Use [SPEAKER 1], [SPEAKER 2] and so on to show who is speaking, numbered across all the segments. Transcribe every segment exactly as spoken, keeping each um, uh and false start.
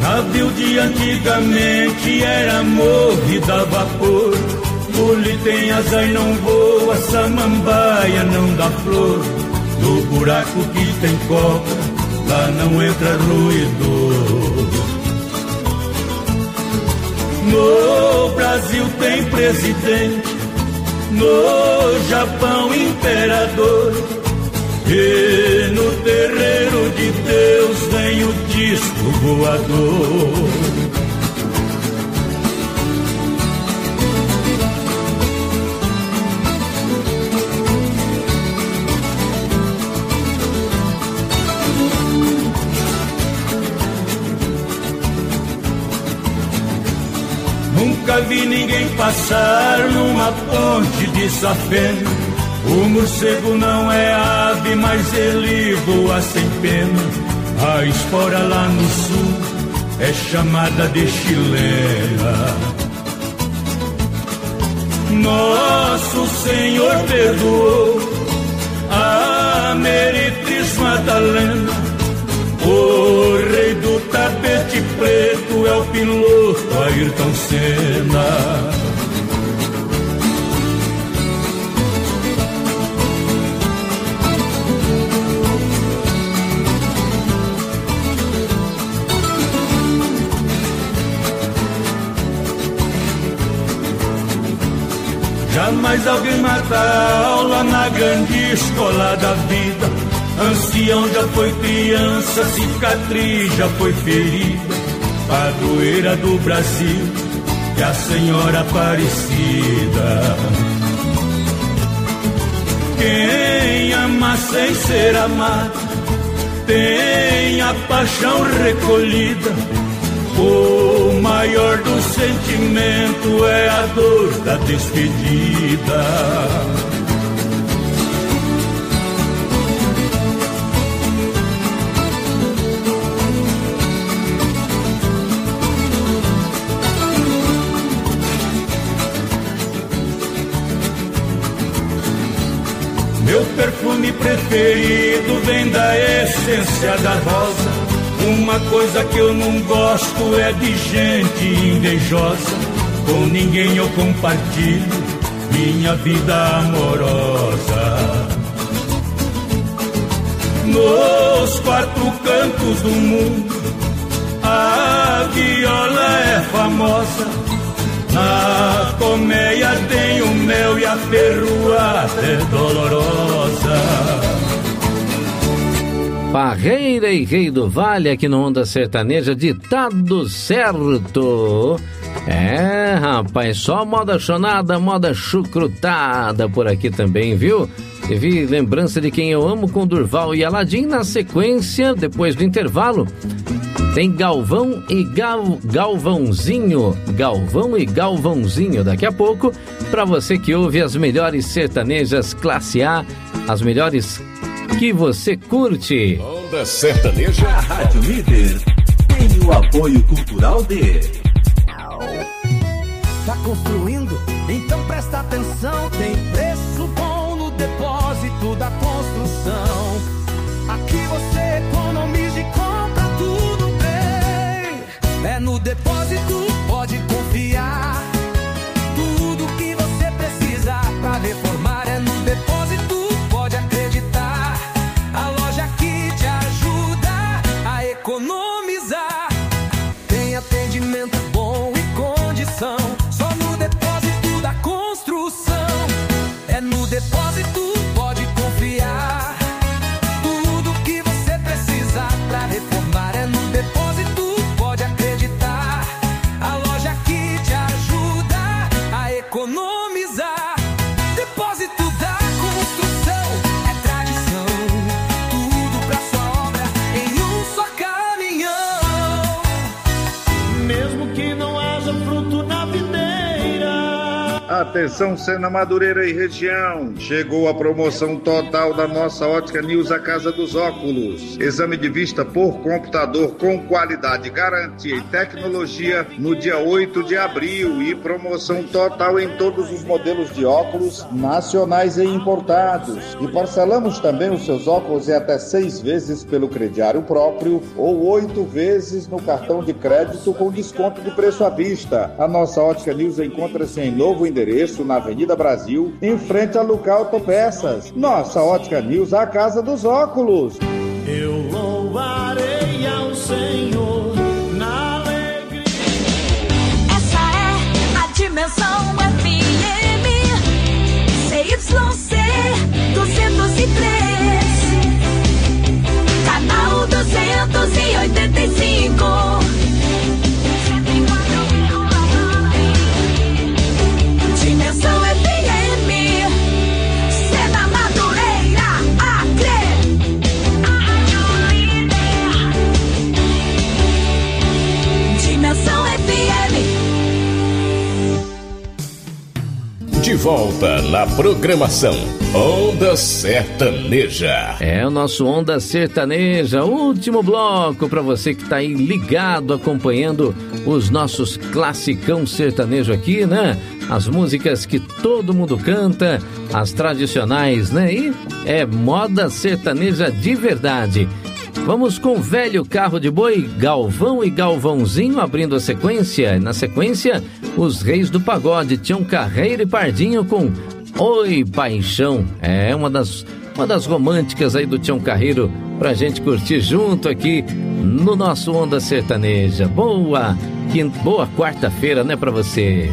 [SPEAKER 1] Navio de antigamente era movido a vapor. Bule tem asa e não voa, samambaia não dá flor. No buraco que tem cobra, lá não entra ruído. No Brasil tem presidente, no Japão imperador, e no terreiro de Deus vem o disco voador. Nunca vi ninguém passar numa ponte de safena. O morcego não é ave, mas ele voa sem pena. A espora lá no sul é chamada de chilena. Nosso Senhor perdoou a Meretriz Madalena. O rei do tapete preto é o piloto Ayrton Senna. Jamais alguém mata a aula na grande escola da vida. Ancião já foi criança, cicatriz já foi ferida. Padroeira do Brasil, que a Senhora Aparecida. Quem ama sem ser amado, tem a paixão recolhida. O maior do sentimento é a dor da despedida. Meu perfume preferido vem da essência da rosa. Uma coisa que eu não gosto é de gente invejosa. Com ninguém eu compartilho minha vida amorosa. Nos quatro cantos do mundo a viola é famosa. Na colmeia tem o mel e a ferroada é dolorosa.
[SPEAKER 2] Parreira e Rei do Vale aqui no Onda Sertaneja, ditado certo. É, rapaz, só moda chonada, moda chucrutada por aqui também, viu? Teve lembrança de Quem Eu Amo com Durval e Aladim. Na sequência, depois do intervalo, tem Galvão e Gal, Galvãozinho, Galvão e Galvãozinho daqui a pouco, para você que ouve as melhores sertanejas classe A, as melhores que você curte.
[SPEAKER 3] Onda Sertaneja,
[SPEAKER 4] a Rádio Líder tem o apoio cultural de...
[SPEAKER 5] Tá construindo? Então presta atenção, tem preço bom no depósito da construção. Aqui você economiza e compra tudo bem. É no depósito, pode confiar. Tudo que você precisa pra reformar é no depósito, pode acreditar. A loja que te ajuda a economizar. Tem atendimento bom e condição. Só no depósito da construção. É no depósito, pode confiar. Tudo que você precisa pra reformar é no depósito, pode acreditar. A loja que te ajuda a economizar. Depósito da construção é tradição. Tudo pra sua obra em um só caminhão.
[SPEAKER 3] Atenção, Sena Madureira e região. Chegou a promoção total da nossa Ótica News, a Casa dos Óculos. Exame de vista por computador com qualidade, garantia e tecnologia no dia oito de abril. E promoção total em todos os modelos de óculos nacionais e importados. E parcelamos também os seus óculos em até seis vezes pelo crediário próprio ou oito vezes no cartão de crédito com desconto de preço à vista. A nossa Ótica News encontra-se em novo endereço na Avenida Brasil, em frente a Lucar Autopeças. Nossa Ótica News, a Casa dos Óculos.
[SPEAKER 5] Eu louvarei ao Senhor na alegria.
[SPEAKER 6] Essa é a Dimensão F M C Y C duzentos e três, canal duzentos e oitenta e cinco. Dimensão F M, Sena Madureira, Acre. Dimensão F M.
[SPEAKER 7] De volta na programação Onda Sertaneja.
[SPEAKER 2] É o nosso Onda Sertaneja, último bloco para você que está aí ligado, acompanhando os nossos classicão sertanejo aqui, né? As músicas que todo mundo canta, as tradicionais, né? E é moda sertaneja de verdade. Vamos com o velho carro de boi, Galvão e Galvãozinho abrindo a sequência. Na sequência, os reis do pagode, Tião Carreiro e Pardinho com Oi Paixão. É uma das, uma das românticas aí do Tião Carreiro pra gente curtir junto aqui no nosso Onda Sertaneja. Boa, que, boa quarta-feira, né, pra você.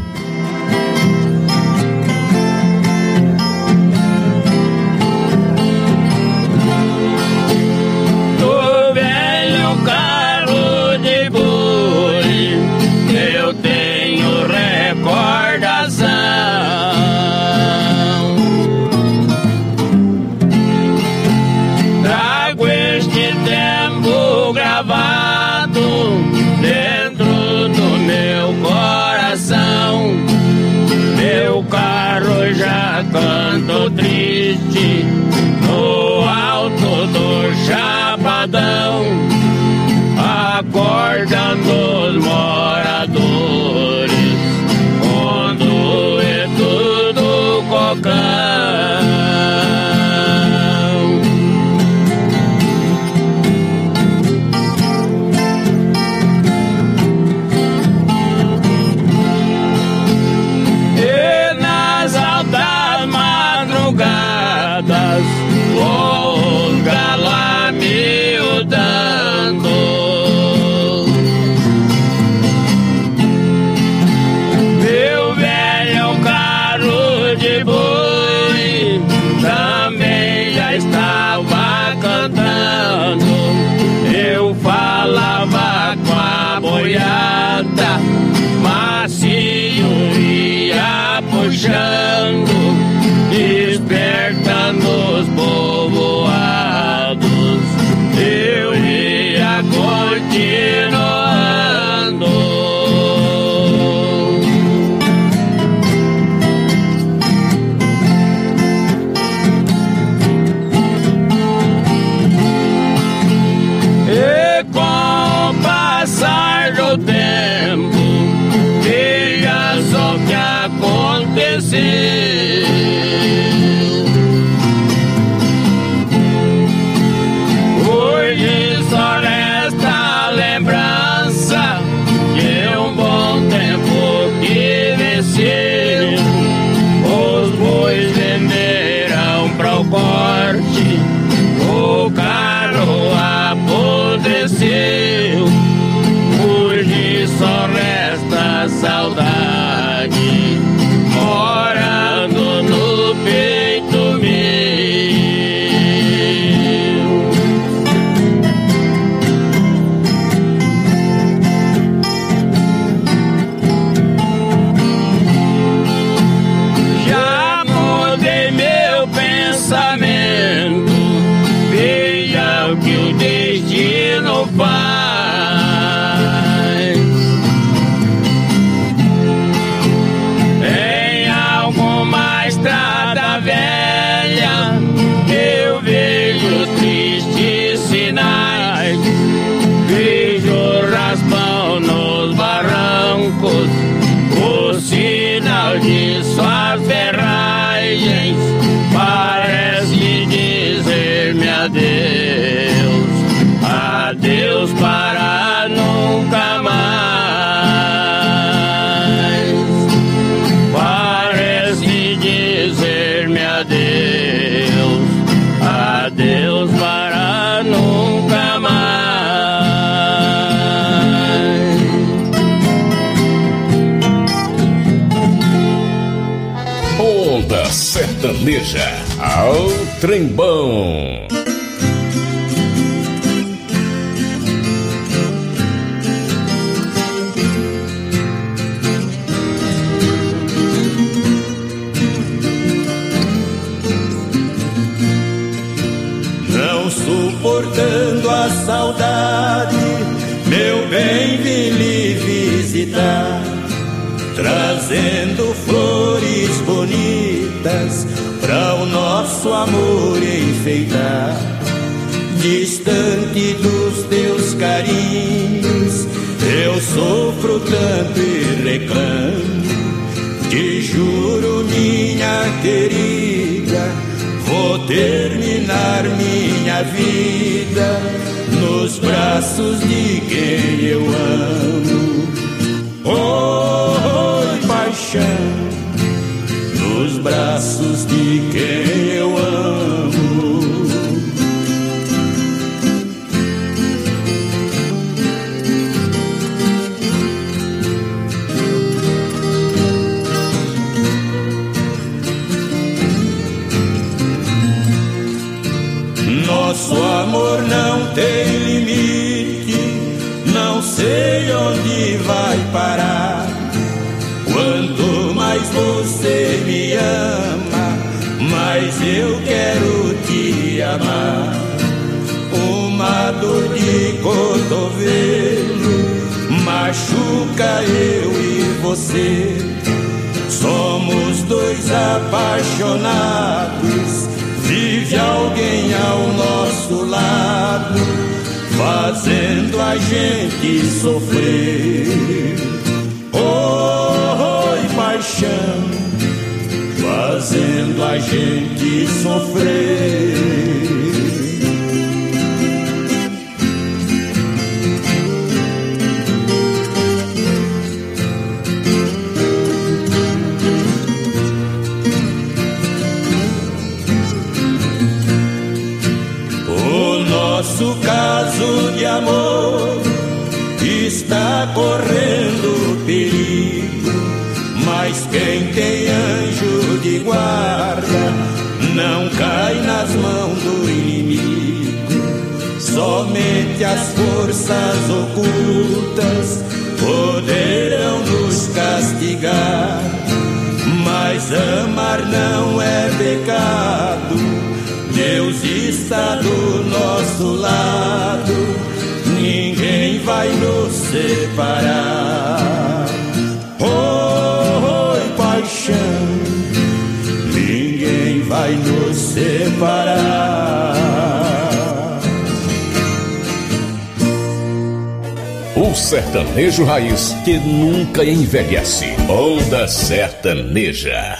[SPEAKER 8] Canto triste no alto do Chapadão, acordando os moradores, quando é tudo cocão. E nas altas madrugadas, os galá miudando, meu velho carro de boi também já estava cantando. Eu falava com a boiada, macio ia puxando, despertando os povoados, eu ia continuando. E com
[SPEAKER 7] Sertaneja ao Trembão.
[SPEAKER 1] Não suportando a saudade, meu bem, vim lhe visitar, trazendo flores bonitas para o nosso amor enfeitar. Distante dos teus carinhos, eu sofro tanto e reclamo. Te juro, minha querida, vou terminar minha vida nos braços de quem eu amo. Oh, paixão, nos braços de quem eu amo. Nosso amor não tem limite, não sei onde vai parar. Quanto mais você me ama, mais eu quero te amar. Uma dor de cotovelo machuca eu e você. Somos dois apaixonados, vive alguém ao nosso lado, fazendo a gente sofrer. Oh, paixão, fazendo a gente sofrer. Nosso caso de amor está correndo perigo, mas quem tem anjo de guarda não cai nas mãos do inimigo. Somente as forças ocultas poderão nos castigar, mas amar não é pecado. Deus está do nosso lado, ninguém vai nos separar. Oh, oh, paixão, ninguém vai nos separar.
[SPEAKER 7] O sertanejo raiz que nunca envelhece. Onda Sertaneja.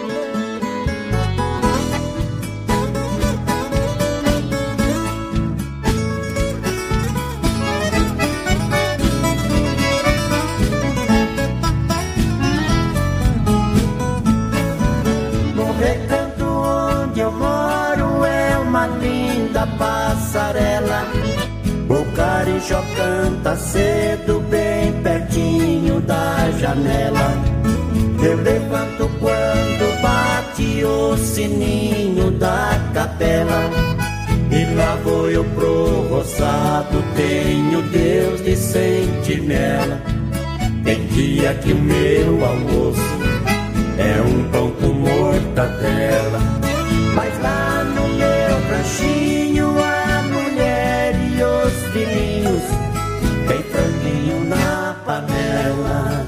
[SPEAKER 9] Carijó canta cedo, bem pertinho da janela. Eu levanto quando bate o sininho da capela. E lá vou eu pro roçado, tenho Deus de sentinela. Tem dia que o meu almoço é um pão com mortadela, mas lá no meu ranchinho a mulher e os filhinhos tem franguinho na panela.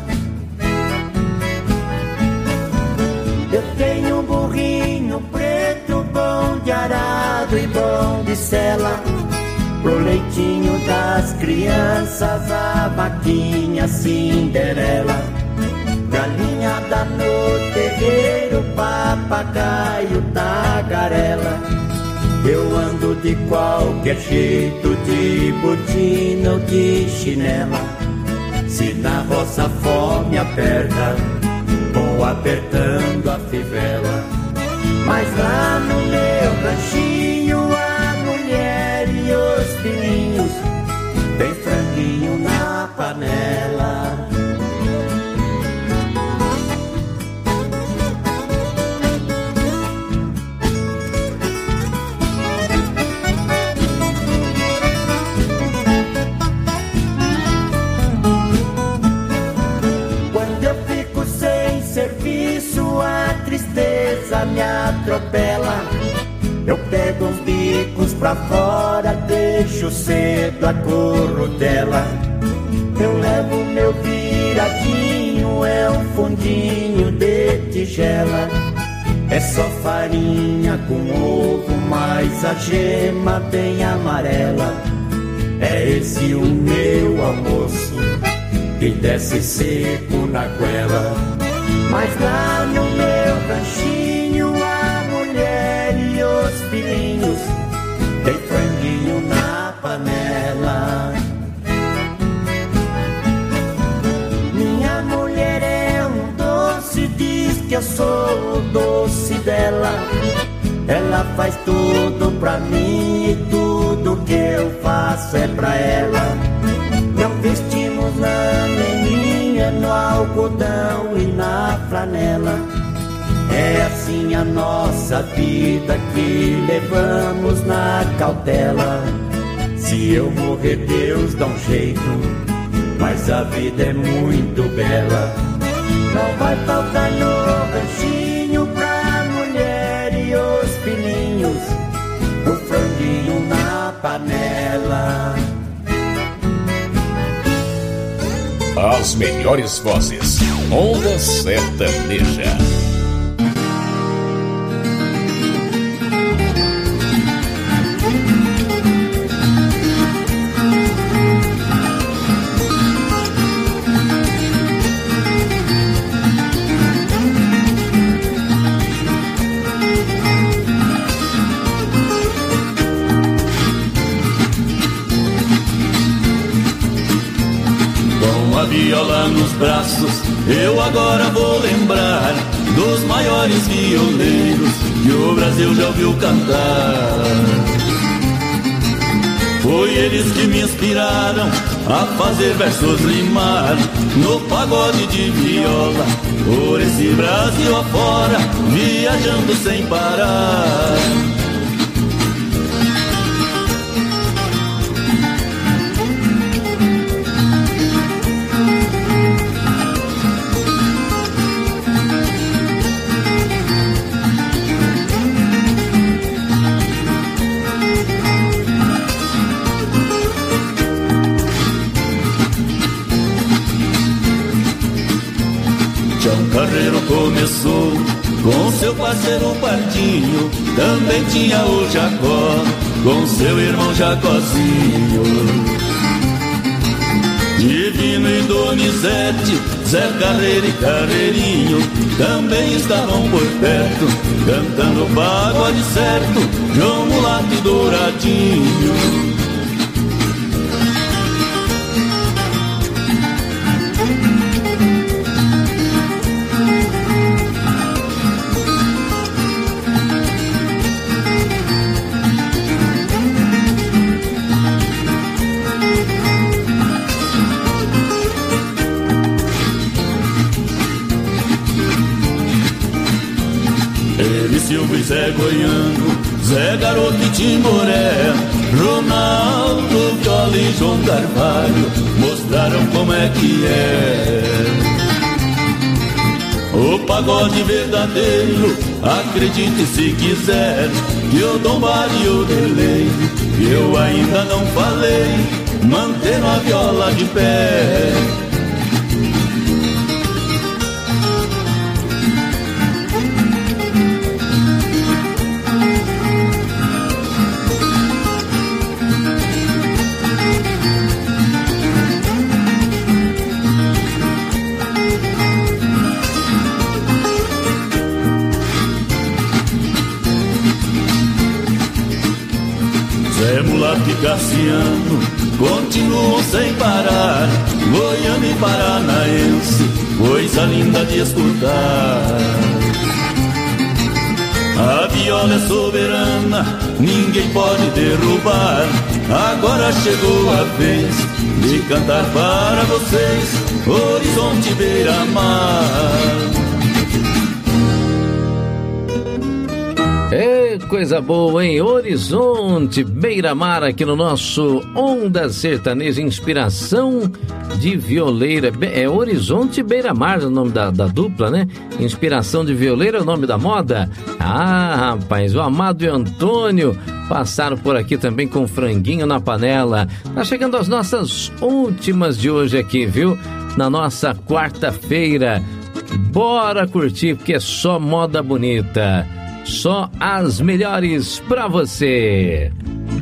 [SPEAKER 9] Eu tenho um burrinho preto, bom de arado e bom de sela. Pro leitinho das crianças, a vaquinha Cinderela. Galinhada no terreiro, papagaio, tagarela. Eu ando de qualquer jeito, de botina ou de chinela. Se na roça a fome aperta, vou apertando a fivela. Mas lá no meu ranchinho, a mulher e os filhinhos tem franguinho na panela. atropela. Eu pego uns bicos pra fora, deixo cedo a corrutela. Eu levo meu viradinho, é um fundinho de tigela. É só farinha com ovo, mas a gema bem amarela. É esse o meu almoço, que desce seco na goela. Mas lá no meu ranchinho, a mulher e os filhinhos tem franguinho na panela. Minha mulher é um doce, diz que eu sou o doce dela. Ela faz tudo pra mim e tudo que eu faço é pra ela. Não vestimos na meninha, no algodão e na flanela. É assim a nossa vida que levamos na cautela. Se eu morrer, Deus dá um jeito, mas a vida é muito bela. Não vai faltar no ranchinho pra mulher e os filhinhos, o franguinho na panela.
[SPEAKER 7] As melhores vozes, Onda Sertaneja.
[SPEAKER 8] Viola nos braços, eu agora vou lembrar dos maiores violeiros que o Brasil já ouviu cantar. Foi eles que me inspiraram a fazer versos rimar no pagode de viola, por esse Brasil afora, viajando sem parar. Carreiro começou com seu parceiro Pardinho, também tinha o Jacó com seu irmão Jacozinho. Divino e Donizete, Zé Carreiro e Carreirinho também estavam por perto, cantando o pagode certo, João Mulato e Douradinho. Silvio e Zé Goiano, Zé Garoto e Timboré, Ronaldo, Viola e João Carvalho mostraram como é que é o pagode verdadeiro. Acredite se quiser que o Dom Vale e o Delay, eu ainda não falei, manter a viola de pé. Zé Mulato e Cassiano continuam sem parar, goiano e paranaense, coisa linda de escutar. A viola é soberana, ninguém pode derrubar. Agora chegou a vez de cantar para vocês, Horizonte Beira-Mar.
[SPEAKER 2] É coisa boa, hein? Horizonte, Beira-Mar, aqui no nosso Onda Sertaneja, inspiração de violeira. É Horizonte Beira-Mar o nome da, da dupla, né? Inspiração de violeira é o nome da moda? Ah, rapaz, o Amado e o Antônio passaram por aqui também com franguinho na panela. Tá chegando as nossas últimas de hoje aqui, viu? Na nossa quarta-feira. Bora curtir, porque é só moda bonita. Só as melhores pra você.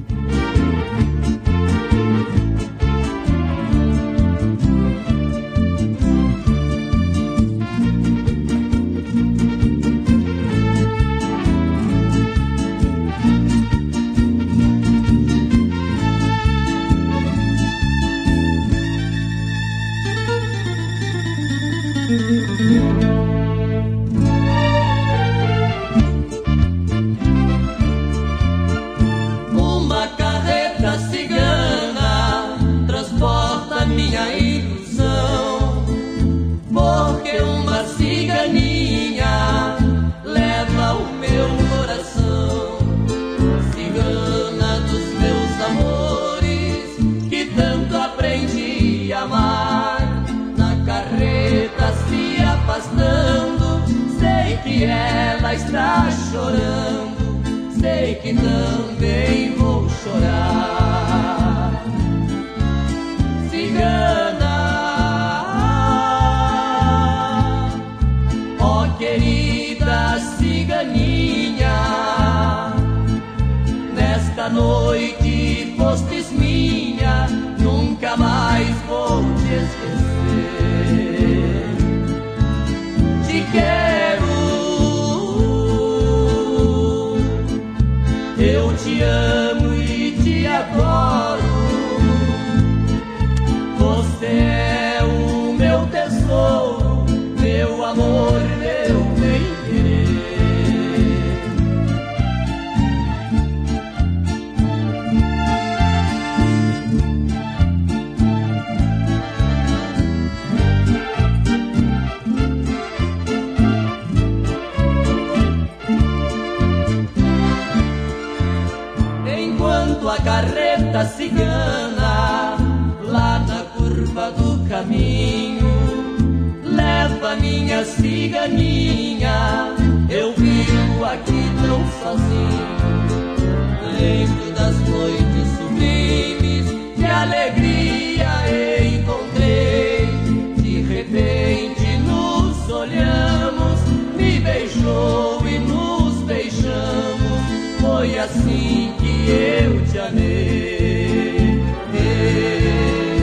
[SPEAKER 10] Ela está chorando, sei que também vou chorar. Cigana, ó querida ciganinha, nesta noite fostes minha, nunca mais vou te esquecer. Te quero, eu te amo e te adoro. Você é o meu tesouro, meu amor, meu bem-querer. A carreta cigana lá na curva do caminho leva minha ciganinha, eu vivo aqui tão sozinho. Lembro das noites sublimes, de alegria encontrei. De repente nos olhamos, me beijou e nos beijamos. Foi assim que eu te amei. Ei,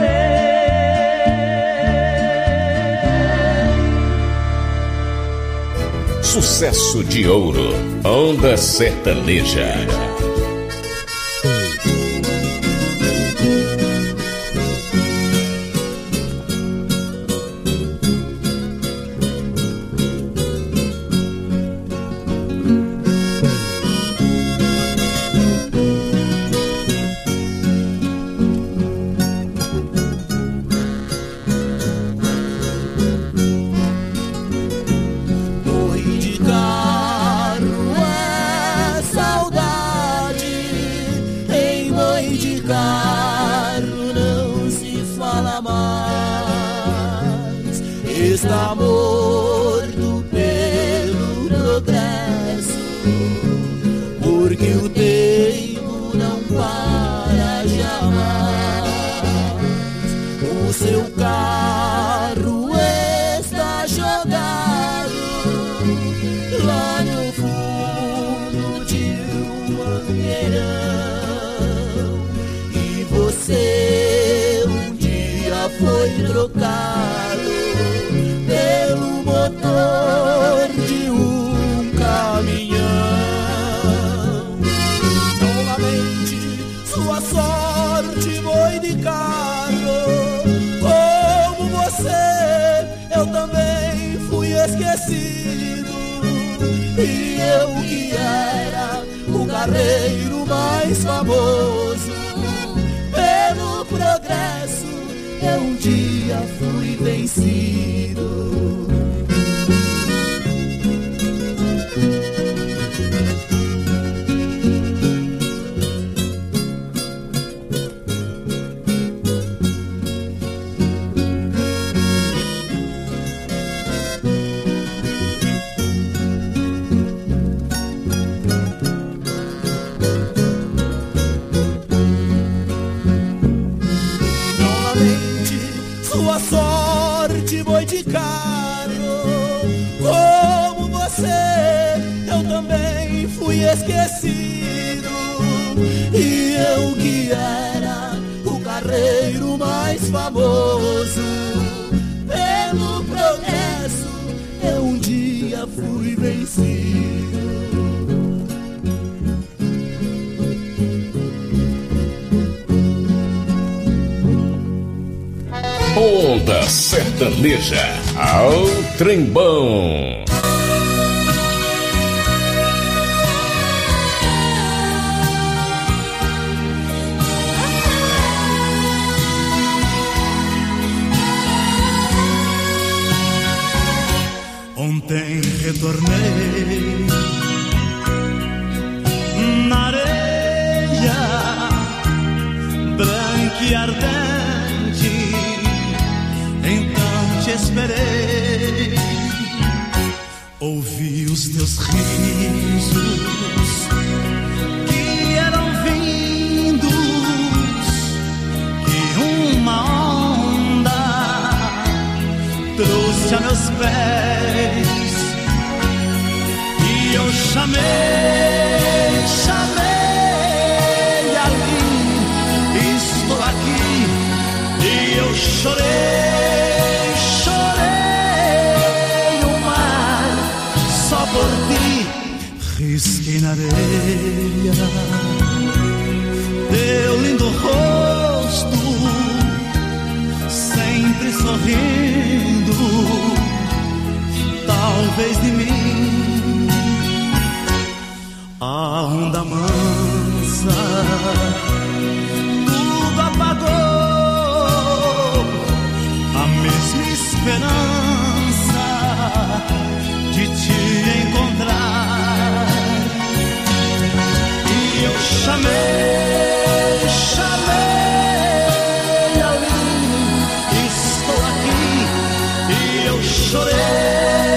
[SPEAKER 7] ei. Sucesso de ouro, Onda Sertaneja.
[SPEAKER 10] Está morto pelo progresso, porque o tempo não para jamais. O seu carro está jogado lá no fundo de um mangueirão, e você um dia foi trocado pelo motor de um caminhão. Novamente sua sorte foi de carro. Como você, eu também fui esquecido. E eu que era o carreiro mais famoso pelo progresso, eu um dia fui vencido.
[SPEAKER 5] sua sorte foi de carro. Como você, eu também fui esquecido. E eu que era o carreiro mais famoso, pelo progresso eu um dia fui vencido.
[SPEAKER 7] Onda Sertaneja ao Trembão.
[SPEAKER 5] Ontem retornei na areia branca e ardente, então te esperei. Ouvi os teus risos que eram vindos e uma onda trouxe a meus pés. E eu chamei, chamei ali, estou aqui. E eu chorei, chorei o mar só por ti. Risquei na areia teu lindo rosto, sempre sorrindo, talvez de mim. A onda mansa tudo apagou, a mesma esperança de te encontrar. E eu chamei, chamei ali, estou aqui. E eu chorei,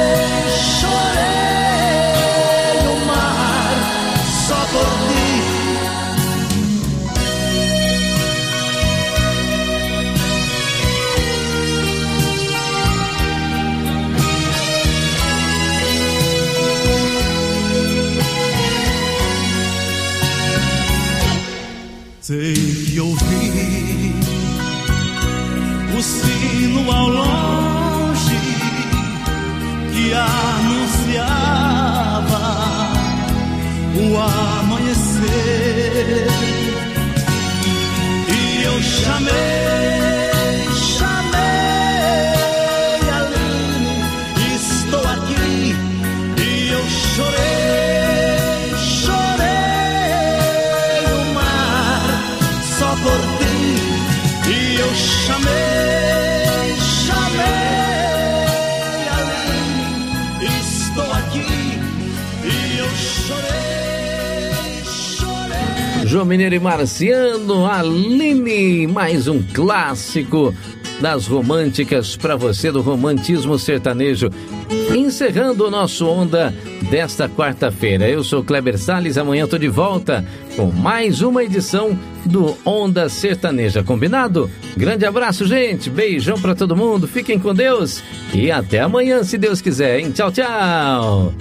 [SPEAKER 5] sei que ouvi o sino ao longe que anunciava o amanhecer. E eu chamei, chamei ali, estou aqui. E eu chorei, chorei o mar só por ti. E eu chamei, chamei ali, estou aqui. E eu chorei, chorei.
[SPEAKER 2] João Mineiro e Marciano, Aline, mais um clássico das românticas para você, do romantismo sertanejo. Encerrando o nosso Onda desta quarta-feira. Eu sou Kleber Salles, amanhã estou de volta com mais uma edição do Onda Sertaneja, combinado? Grande abraço, gente, beijão para todo mundo, fiquem com Deus e até amanhã, se Deus quiser, hein? Tchau, tchau!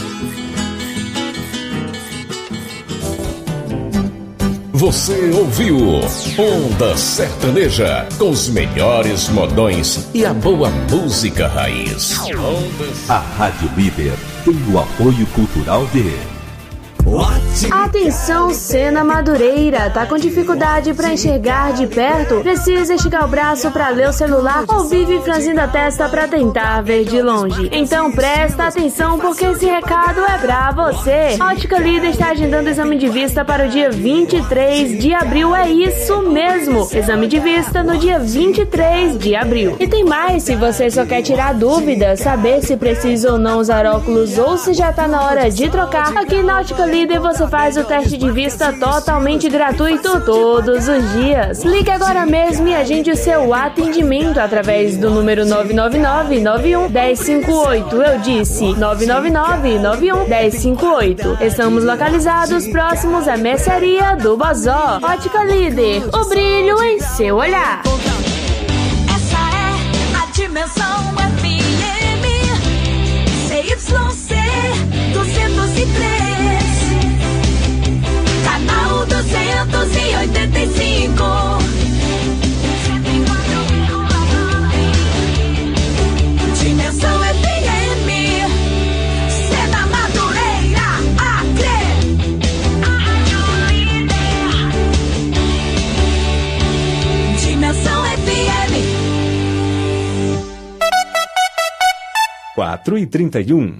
[SPEAKER 7] Você ouviu Onda Sertaneja, com os melhores modões e a boa música raiz.
[SPEAKER 4] A Rádio Líder tem o apoio cultural de...
[SPEAKER 11] Atenção, Sena Madureira, tá com dificuldade para enxergar de perto? Precisa esticar o braço para ler o celular ou vive franzindo a testa para tentar ver de longe? Então presta atenção, porque esse recado é pra você. A Ótica Líder está agendando o exame de vista para o dia vinte e três de abril, é isso mesmo, exame de vista no dia vinte e três de abril. E tem mais, se você só quer tirar dúvidas, saber se precisa ou não usar óculos ou se já tá na hora de trocar, aqui na Ótica Líder você faz o teste de vista totalmente gratuito todos os dias. Ligue agora mesmo e agende o seu atendimento através do número nove nove nove, nove um, um zero cinco oito. Eu disse nove nove nove, nove um, um zero cinco oito. Estamos localizados próximos à mercearia do Bozó. Ótica Líder, o brilho em seu olhar.
[SPEAKER 6] Essa é
[SPEAKER 12] quatro e trinta e um.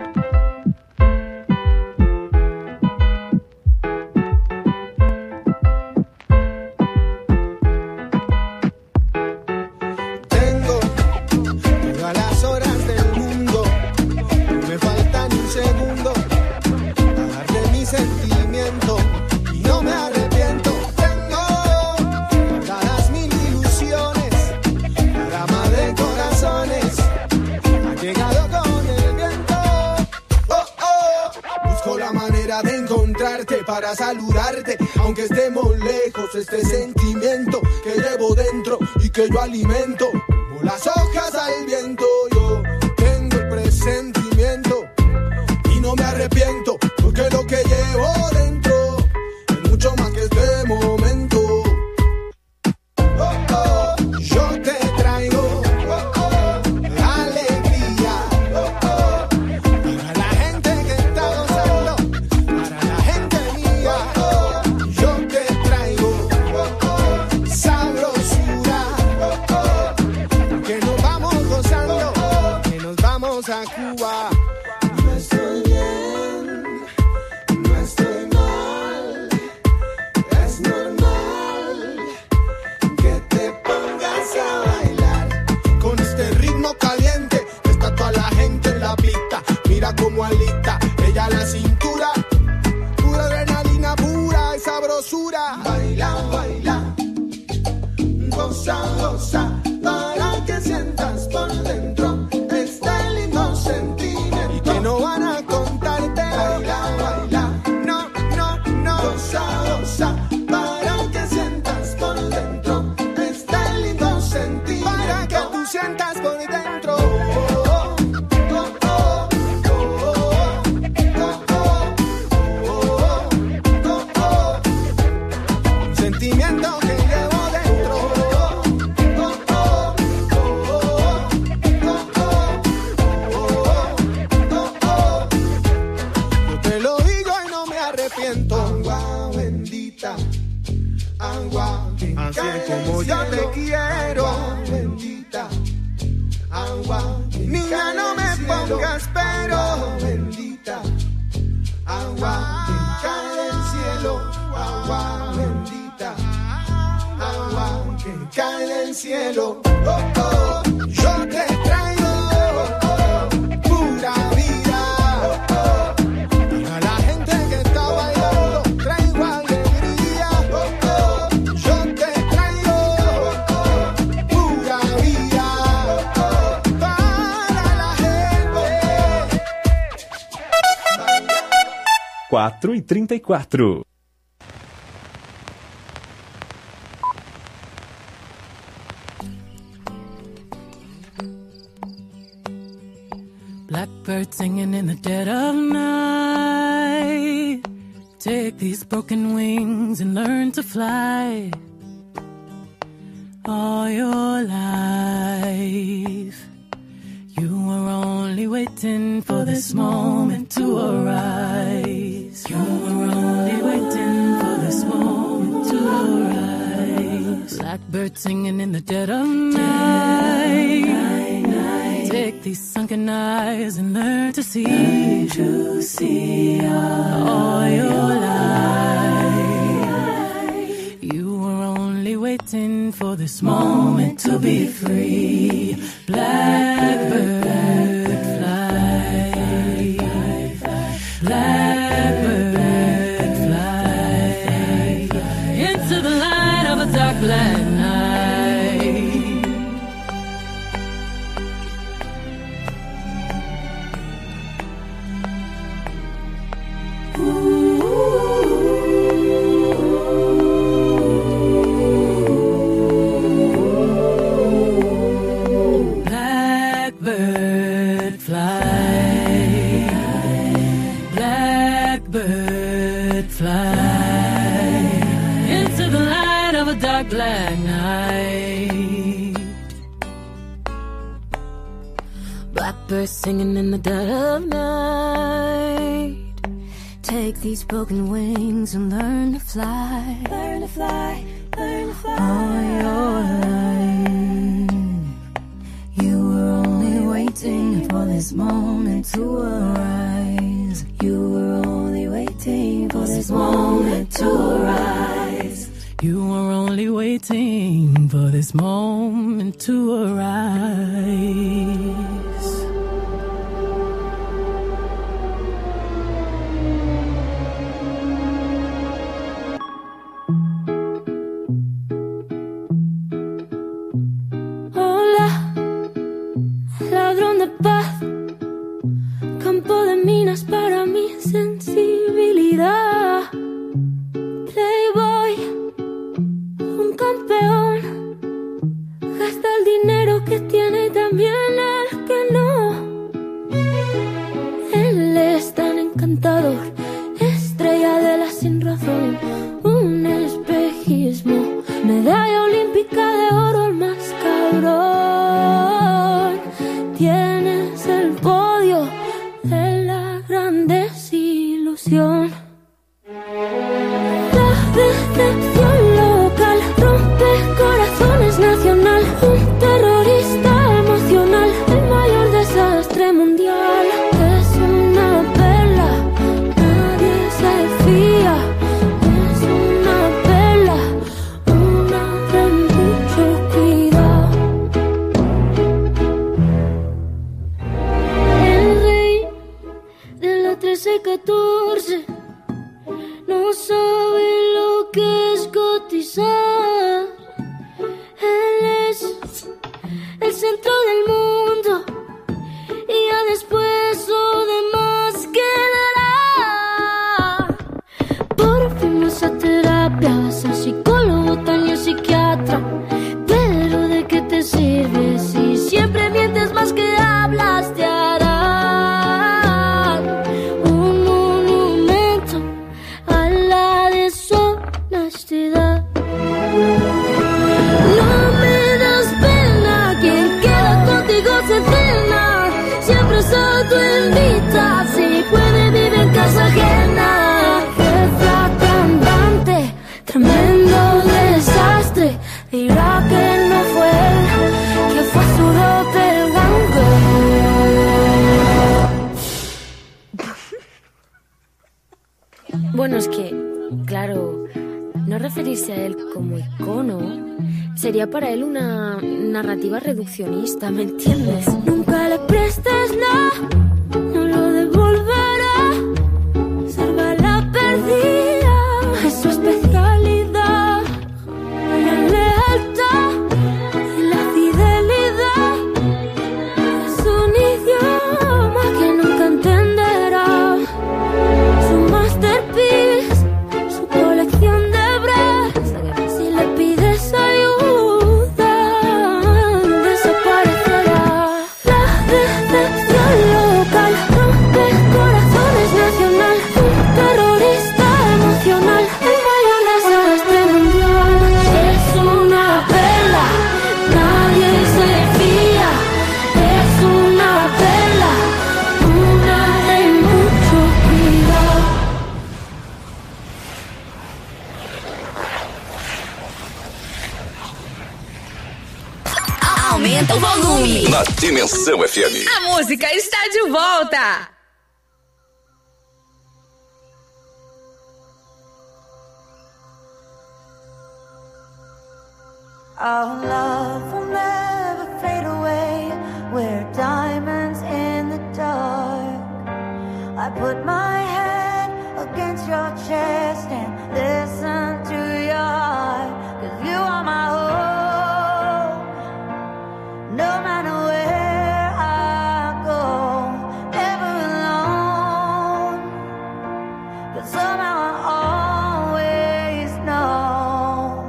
[SPEAKER 13] Para saludarte, aunque estemos lejos, este sentimiento que llevo dentro y que yo alimento, como las hojas al viento, yo tengo el presentimiento y no me arrepiento, porque lo que llevo dentro es mucho más que este momento. Oh, oh, yo te traigo oh, oh, alegría oh, oh, para la gente que está gozando, para la gente mía. Oh, oh, yo te traigo oh, oh, sabrosura, oh, oh, que nos vamos gozando, oh, oh, que nos vamos a Cuba. No estoy bien, no estoy mal, es normal que te pongas a bailar con este ritmo caliente. Está toda la gente en la pista, mira como alita ella la cintura, pura adrenalina pura y sabrosura. Baila, baila, goza, goza, para que sientas por dentro este lindo sentimiento y que no van a contarte. Baila, baila, no, no, no, goza, goza, para que sientas por dentro este lindo sentimiento, para que tú sientas por dentro. Oh, oh, oh, oh, oh, oh, oh, oh, oh, un sentimiento que llevo dentro. Oh, oh, oh, oh, oh, oh, yo te lo digo y no me arrepiento. Agua bendita, agua que así es como yo te quiero. Agua bendita, agua que niña no me pongas pero. Agua bendita, agua que cae del cielo. Agua bendita, agua que cae del cielo. Oh, oh, yo te traigo oh, oh, pura vida. Oh, oh, para la gente que está bailando traigo alegría. Oh, oh, yo te traigo oh, oh, pura vida. Oh, oh, para la gente.
[SPEAKER 12] quatro e trinta e quatro.
[SPEAKER 14] Blackbird singing in the dead of night. Take these broken wings and learn to fly. All your life, you were only waiting for this moment to arise. You were only waiting for this moment to arise. Blackbird singing in the dead of night. Take these sunken eyes and learn to see, learn to see all your life. You were only waiting for this moment to be free. Blackbird fly, blackbird fly into the light of a dark black night. Blackbird fly, blackbird fly into the light of a dark black night. Blackbird singing in the dead of night. Take these broken wings and learn to fly. Learn to fly, learn to fly. All your life, you were only waiting for this waiting for this moment to arise.
[SPEAKER 15] Hola, ladrón de paz, campo de minas para mi sensibilidad. Playboy, un campeón, gasta el dinero que tiene y también el que no. Él es tan encantador, estrella de la sin razón, un espejismo, medalla olímpica de oro, el más cabrón. Tienes el podio de la gran desilusión. Decepción local, rompe corazones nacional, un terrorista emocional, el mayor desastre mundial. Es una vela, nadie se fía. Es una vela, una de mucho cuidado. El rey de la trece y catorce no sabe lo que es cotizar. Él es el centro del mundo y ya después lo demás quedará. Por fin vas a terapia, vas al psicólogo, también psiquiatra. Pero ¿de qué te sirve si siempre mientes más que hablas? Te harán un monumento a la deshonestidad. No me das pena, quien queda contigo se cena. Siempre solo invita, si puede vive en casa ajena. Jefa cantante, tremendo desastre. Dirá que no fue él, que fue su doppelganger.
[SPEAKER 16] Bueno, es que, claro, no referirse a él como icono sería para él una narrativa reduccionista, ¿me entiendes?
[SPEAKER 15] Nunca le prestes nada, no lo devolverá. Salva la perdida, es su especialidad. La lealtad y la fidelidad es un idioma que nunca entenderá. Su masterpiece, su colección de bras. Si le pides ayuda, desaparecerá. La decepción local, rompe corazones nacional, un terrorista emocional, el mayor desastre mundial. Es una vela, nadie se fía. Es una vela, una de mucho cuidado.
[SPEAKER 6] Aumenta o volume.
[SPEAKER 7] Na Dimensão F M.
[SPEAKER 6] A música está de volta.
[SPEAKER 17] Our love will never fade away. We're diamonds in the dark. I put my head against your chest and listen to your heart. 'Cause you are my hope. No matter where I go, never alone. 'Cause somehow I always know.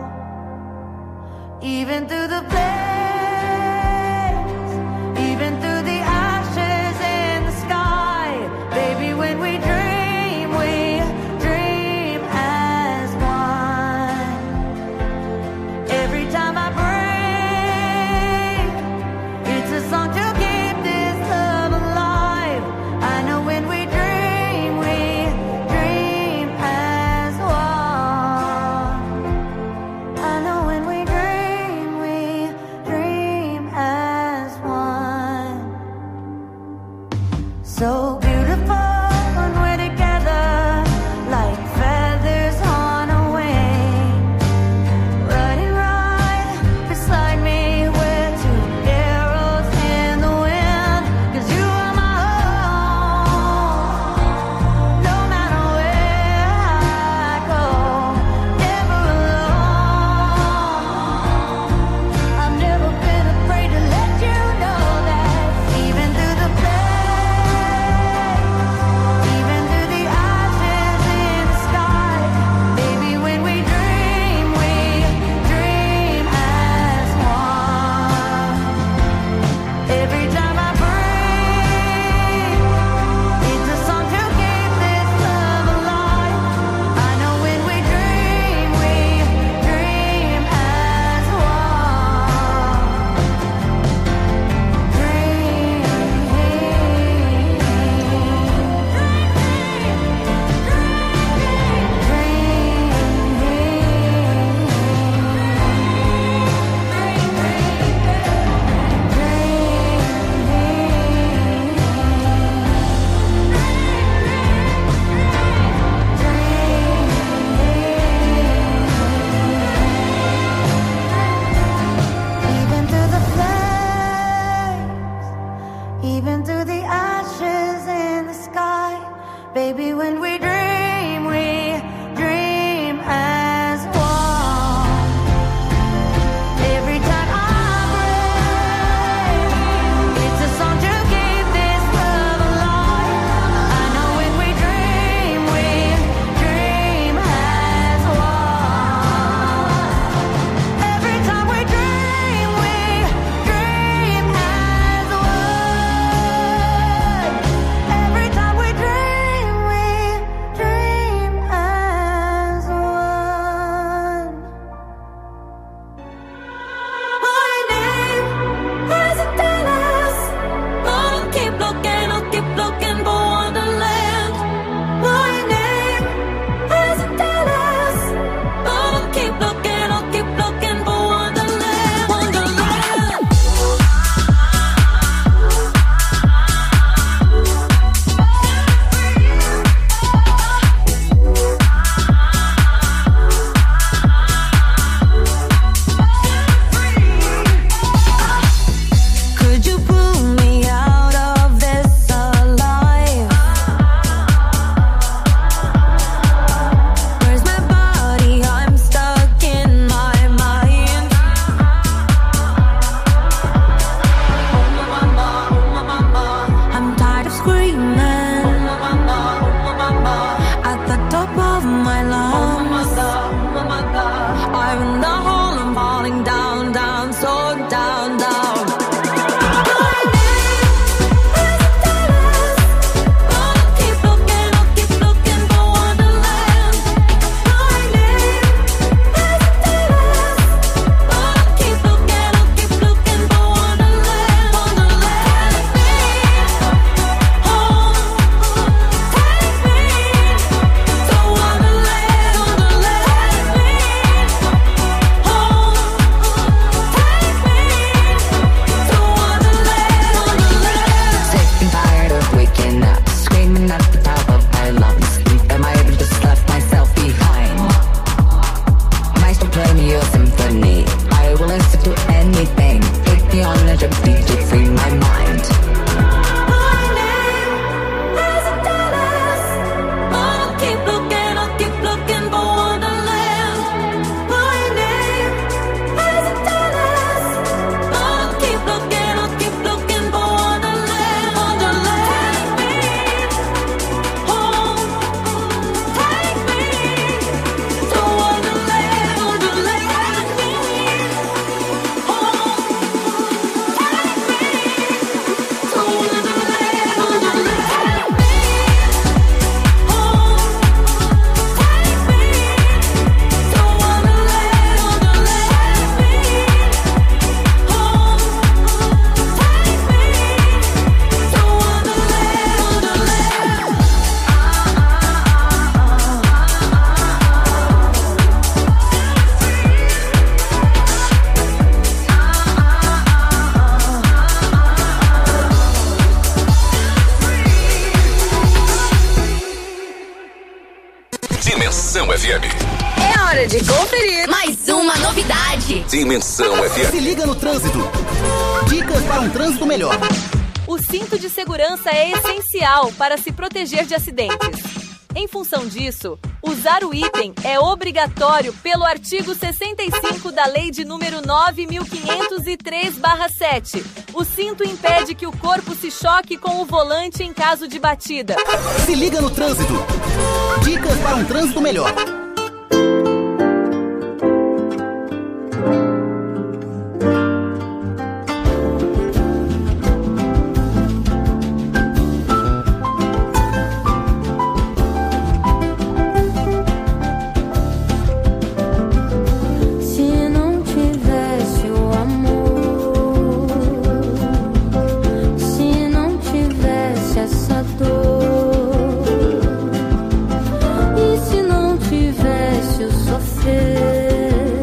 [SPEAKER 17] Even through the flames, even through the ashes in the sky, baby, when we dream, we dream as one. Every time I break, it's a song to keep this love alive. I know when we dream, we dream as one. I know when we dream, we dream as one. So beautiful when we're together, like feathers on a wing. Running, running.
[SPEAKER 18] to be to free my mind.
[SPEAKER 15] My name is Dallas. I'll keep looking, I'll keep looking for Wonderland. My name is Dallas. I'll keep looking, I'll keep looking for Wonderland. Wonderland. Take me home. Take me to Wonderland. Wonderland.
[SPEAKER 7] Dimensão F M.
[SPEAKER 6] É hora de conferir mais uma novidade.
[SPEAKER 7] Dimensão F M.
[SPEAKER 19] Se liga no trânsito. Dicas para um trânsito melhor.
[SPEAKER 20] O cinto de segurança é essencial para se proteger de acidentes. Em função disso, usar o item é obrigatório pelo artigo sessenta e cinco da Lei de número nove mil quinhentos e três barra sete. O cinto impede que o corpo se choque com o volante em caso de batida.
[SPEAKER 19] Se liga no trânsito. Dicas para um trânsito melhor.
[SPEAKER 15] Se não tivesse o amor, se não tivesse essa dor, e se não tivesse o sofrer,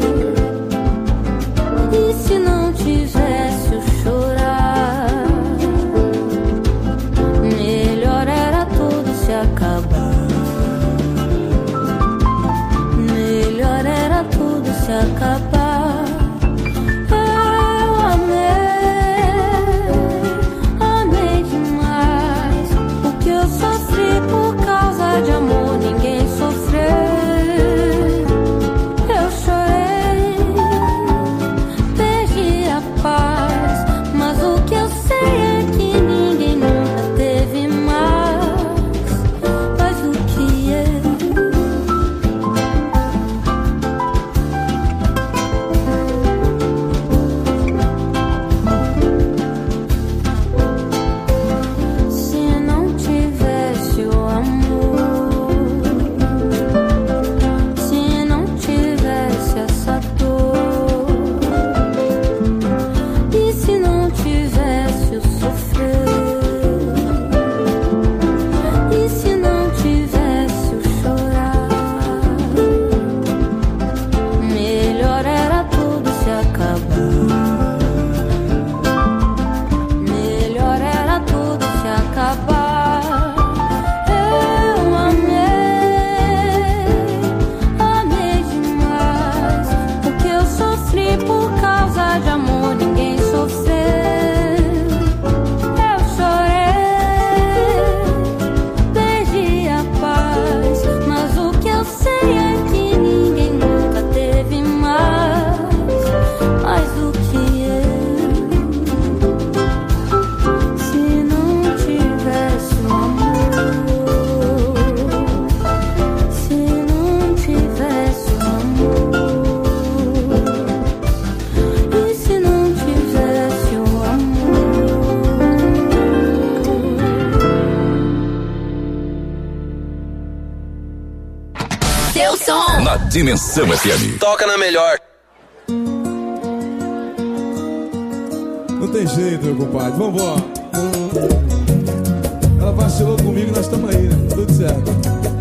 [SPEAKER 15] e se não tivesse o chorar, melhor era tudo se acabar. Melhor era tudo se acabar. Eu amei, amei demais. O que eu sofri por causa de amor, ninguém sofreu. Eu chorei, perdi a paz, mas o que eu sei é que ninguém nunca teve mais, mais do que eu. Se não tivesse o amor, se não tivesse essa dor, e se não tivesse o sofrer, e se não tivesse o chorar, melhor era tudo se acabar. Melhor era tudo se acabar. Eu amei, amei demais. O que eu sofri por causa de amor, ninguém sofreu. Eu chorei, perdi a paz, mas o que eu sei é que ninguém nunca teve mais, mais do que eu. Se não tivesse o amor, se não tivesse o amor, e se não tivesse o amor.
[SPEAKER 6] Seu som.
[SPEAKER 7] Na Dimensão F M.
[SPEAKER 21] Toca na melhor.
[SPEAKER 22] Não tem jeito, meu compadre. Vambora. Ela vacilou comigo, nós estamos aí, né? Tudo certo.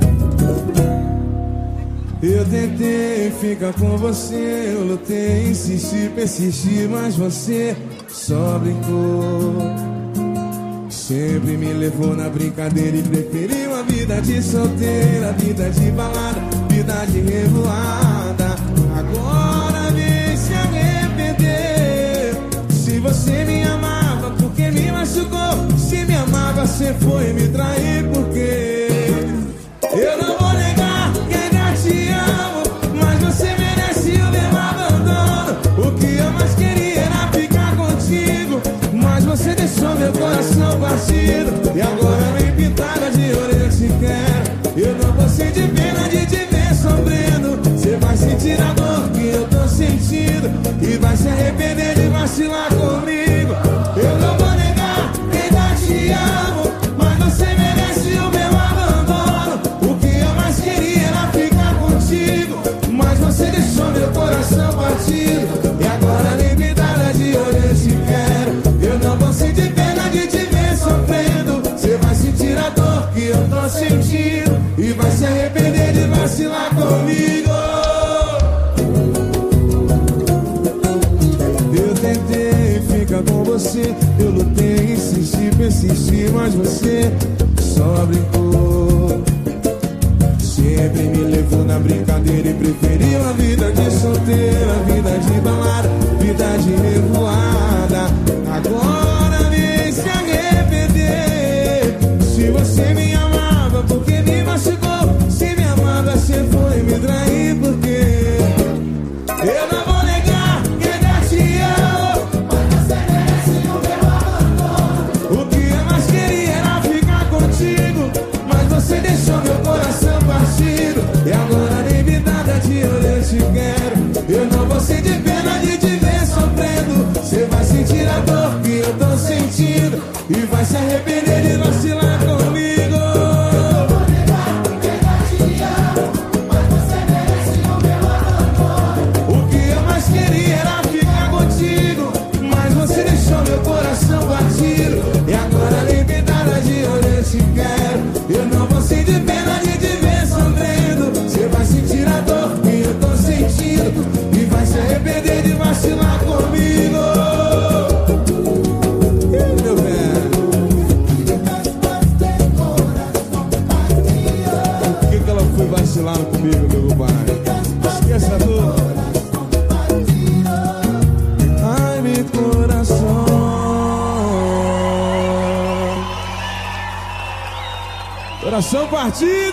[SPEAKER 22] Eu tentei ficar com você, eu lutei, insisti, persisti, mas você só brincou. Sempre me levou na brincadeira e preferiu a vida de solteira, vida de balada, vida de revoada. Agora vem se arrepender. Se Se você me amava, porque me machucou? Se me amava, você foi me trair, porque eu não vou negar que ainda te amo, mas você merece o meu abandono. O que eu mais queria era ficar contigo, mas você deixou meu coração partido. E agora nem pintada de orelha eu te quero. Eu não vou sentir pena de te ver sofrendo. Você vai sentir a dor que eu tô sentindo e vai se arrepender de vacilar comigo. Eu não vou negar que ainda te amo, mas você merece o meu abandono. O que eu mais queria era ficar contigo, mas você deixou meu coração partido. E agora nem pintada de orelha eu te quero. Eu não vou sentir pena de te ver sofrendo. Você vai sentir a dor que eu tô sentindo e vai se arrepender de vacilar comigo. Eu tentei ficar com você, eu lutei, insisti, persisti, mas você só brincou. Sempre me levou na brincadeira e preferiu a vida de solteira, a vida de balada, vida de revoada. Agora vem se arrepender. Se você me amava, porque me machucou? Se me amava, você foi me trair, porque eu não vou negar que ainda te amo, mas você merece o meu abandono. O que eu mais queria era ficar contigo, mas você deixou meu coração partido. E agora nem pintada de olho eu te quero. Eu não vou sentir pena de te ver sofrendo. Você vai sentir a dor que eu tô sentindo e vai se arrepender de vacilar comigo. Meu coração batido, e agora nem pintada de olho eu te quero. Eu não vou sentir pena de te ver sofrendo. Você vai sentir a dor que eu tô sentindo e vai se arrepender de vacilar comigo. Ih, meu velho, por que que ela foi vacilando comigo, meu pai? Esqueça a dor. Ai, meu coração. Coração partido!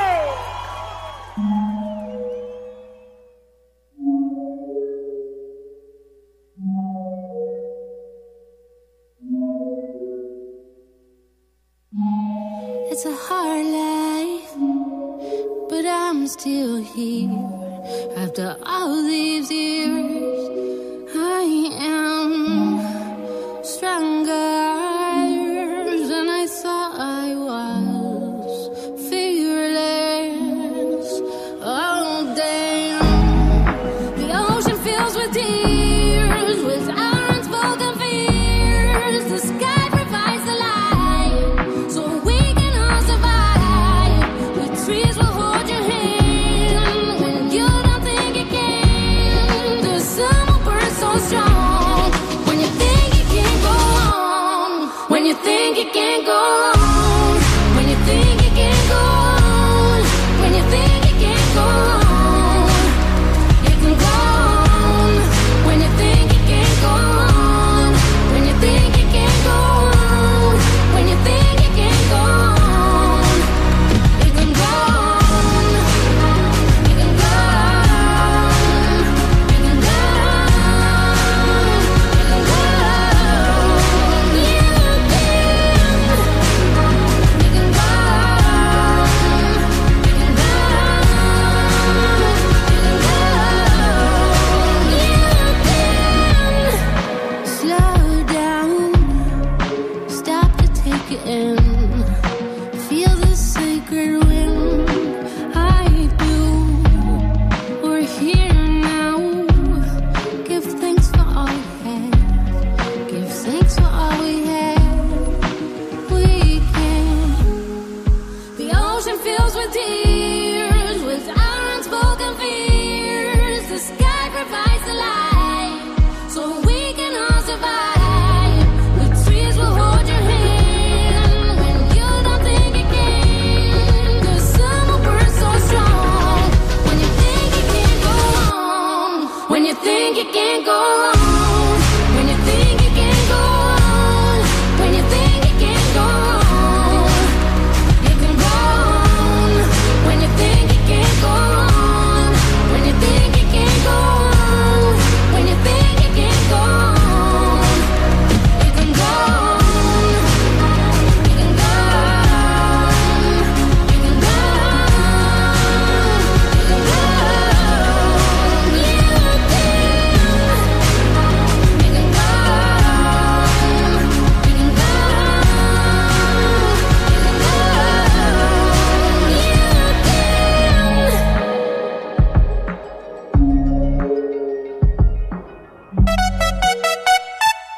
[SPEAKER 15] It's a hard life, but I'm still here. After all these years, I am stronger than I thought I was. Fearless, oh damn. The ocean fills with tears, with our unspoken fears. The sky provides the light, so we can all survive. The trees will hold your hand when you don't think you can. The sun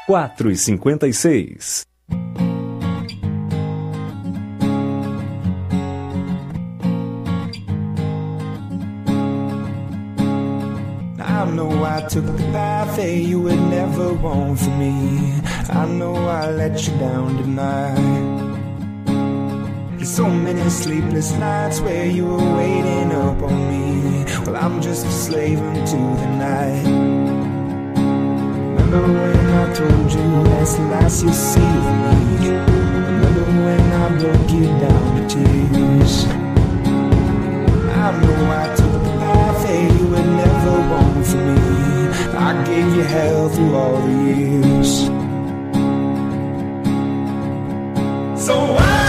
[SPEAKER 12] quatro e cinquenta e seis.
[SPEAKER 3] I know I took the path that you would never want for me. I know I let you down tonight. There's so many sleepless nights where you were waiting up on me. Well, I'm just a slave unto the night. Remember when I told you that's the last you'll see of me? Remember when I broke you down to tears? I know I took the path that you would never want for me. I gave you hell through all the years. So I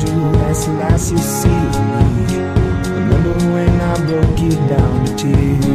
[SPEAKER 3] last you see of me. Remember when I broke you down to tears?